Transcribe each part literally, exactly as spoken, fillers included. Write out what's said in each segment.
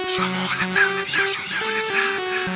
شمال سبز یا شمال سبز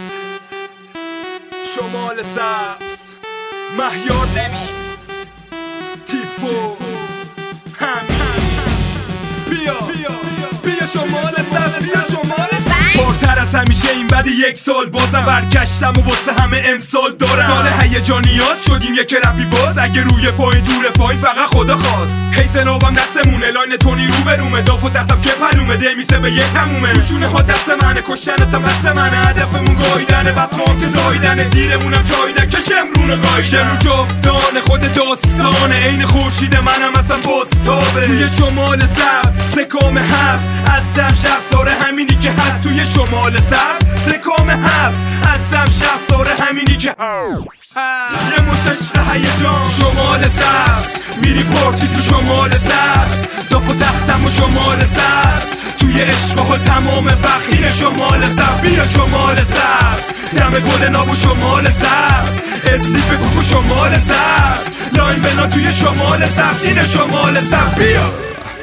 شمال سبز مهیار دمیز تیفو همین بیا بیا شمال سبز بیا شمال سبز بارتر از همیشه این بعد یک سال بازم برگشتم و واسه همه امسال دارم سال هیجانیات شدیم یک رپی باز اگه روی پایین دور فاین فقط خدا خواست هی سنابم دستمونه لاین تونی رو برومه داف و تختم که پلومه دمیسه به یک همومه روشونه ها دست منه کشتن تا بست منه هدفمون گایدنه بطرام که زایدنه زیرمونم چایده که شمرونه قایشه رو جفتانه خود داستانه این خورشید منم اصلا بستابه توی شمال سبز سکام هست هستم شخص ساره همینی که هست توی شمال سبز سکام هست هستم شخص ساره همینی که هست یه مش عشق هیجان شمال سبز میری پارتی تو شمال سبز داف و تختم و شمال سبز توی عشق ها تمام وقت اینه شمال سبز بیا شمال سبز دم گل ناب و شمال سبز اسلیف کوکو شمال سبز لاین بنا توی شمال سبز اینه شمال سبز بیا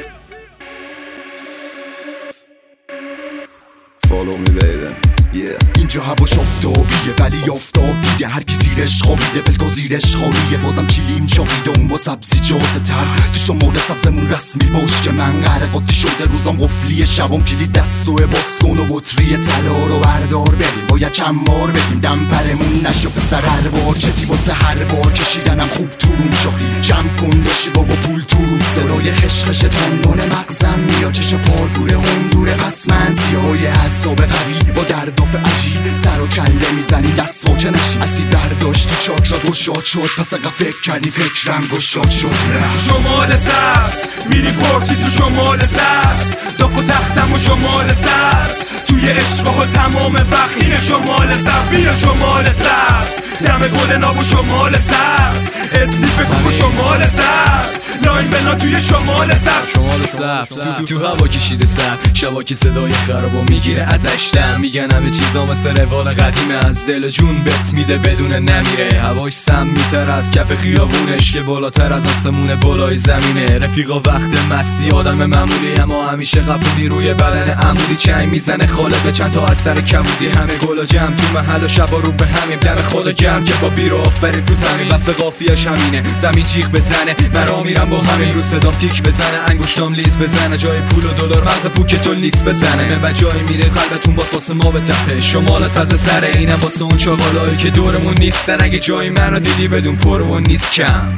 Follow me baby yeah. اینجا هواش آفتابیه ولی آفتاب دیده هر کی زیرش خوابیده بلگاه زیرش خالیه بازم چیلیم چاقیده اون با سبزی جاده تر تو شمال سبزمون رسمی باش که من غرقاتی شده روزام قفلی شبام کلید دستو باز کن و بطری طلا رو بردار بریم باید چمار بدیم دم پرمون نشه پسر هر بار چتی واسه هر بار کشیدنم خوب تو روم شاخی جمع کن داشتی بابا پول تو رو سرای خشخش تندون مغزم میاد چش پارکور اون دوره پس من زیای حساب قوی با درداف عجیب سر و کله میزنی دست واکه نشی اسید برداشتی چاک را گشاد شد پس اقا فکر کردی فکرم گشاد شد شمال سبز میری پارتی تو شمال سبز داف و تختم و شمال سبز توی عشق ها تمام وقت اینه شمال سبز بیا شمال سبز دم گل ناب و شمال سبز اسلیف کوکو شمال سبز لاین بنا توی شمال سبز شمال سبز تو, تو, تو هوا کشیده سر شبا که صدای خرابو میگیره ازش دم میگن همه چیزا مثل روال قدیمه از دل جون بت میده بدون نمیره هواش سم میتر از کف خیابونش که بالاتر از آسمون بالای زمینه رفیقا وقت مستی آدم معمولی اما همیشه قبولی روی بدن عمودی چنگ میزنه خالق چند تا از سر کبودی همه گلا جمع تو محل و شبا رو به همیم دم خدا گرم که با بیرو آفرین تو زمین بس قافیه‌اش همینه زمین جیغ بزنه مرا میرم با همین رو صدام تیک بزنه انگشتام لیز بزنه جای پول و دلار مغز پوکتون لیست بزنه به جایی میره قلبتون باز واسه ما به ته شمال سبز سر اینم واسه اون چاقالایی که دورمون نیستن اگه جای منو دیدی بدون پرو نیست کم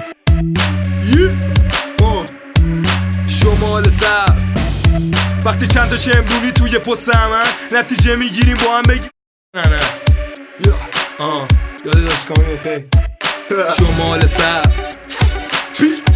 شمال سبز وقتی چند تا شمرونی توی پست همن نتیجه میگیریم با هم بگیم ننت آه یاد داشت کامی خیلی شمال سبز